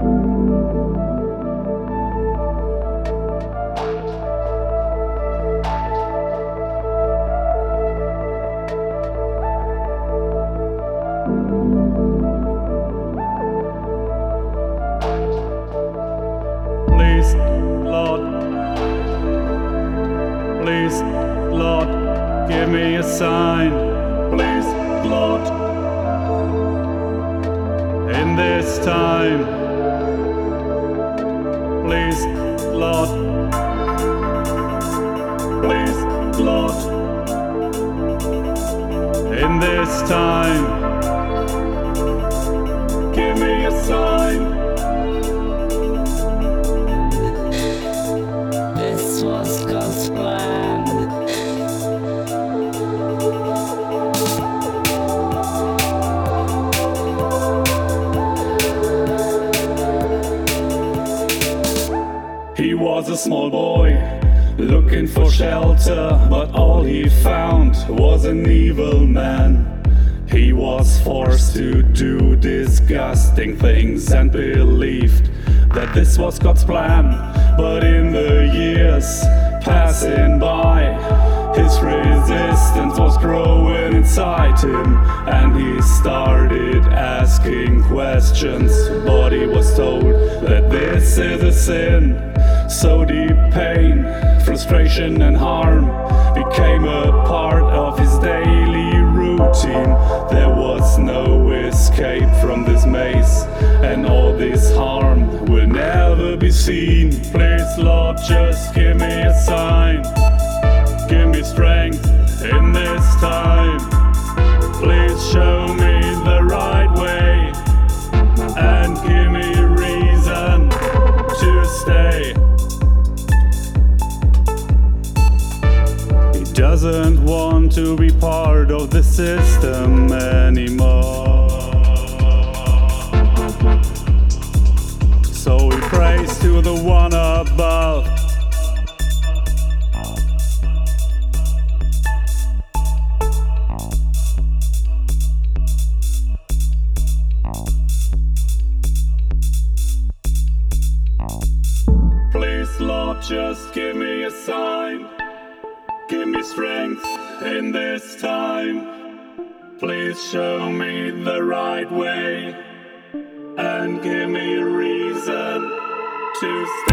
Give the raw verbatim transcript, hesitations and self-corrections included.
Please, Lord, please, Lord, give me a sign. Please, Lord, in this time. Please, Lord, please, Lord, in this time. Give me a sign. This was God's plan. He was a small boy, looking for shelter, but all he found was an evil man. He was forced to do disgusting things and believed that this was God's plan. But in the years passing by, his resistance was growing inside him, and he started asking questions. But he was told that this is a sin. So deep pain, frustration and harm became a part of his daily routine. There was no escape from this maze, and all this harm will never be seen. Please, Lord, just give me a sign. Give me strength in this time. Please show me the right way, and give me a reason to stay. He doesn't want to be part of the system anymore. So he prays to the one above. Please, Lord, just give me a sign. Give me strength in this time. Please show me the right way, and give me a reason to stay.